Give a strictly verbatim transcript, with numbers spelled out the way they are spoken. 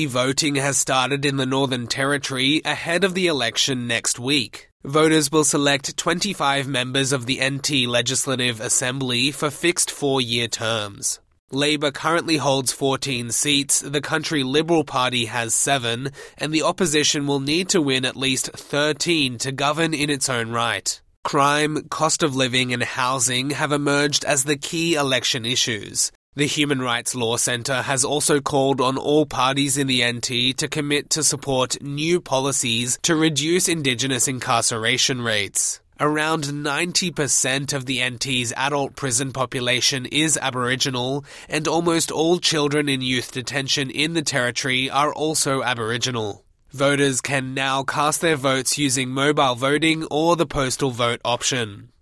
voting has started in the Northern Territory ahead of the election next week. Voters will select twenty-five members of the N T Legislative Assembly for fixed four-year terms. Labor currently holds fourteen seats, the country Liberal Party has seven, and the opposition will need to win at least thirteen to govern in its own right. Crime, cost of living and housing have emerged as the key election issues. The Human Rights Law Centre has also called on all parties in the N T to commit to support new policies to reduce Indigenous incarceration rates. Around ninety percent of the N T's adult prison population is Aboriginal, and almost all children in youth detention in the Territory are also Aboriginal. Voters can now cast their votes using mobile voting or the postal vote option.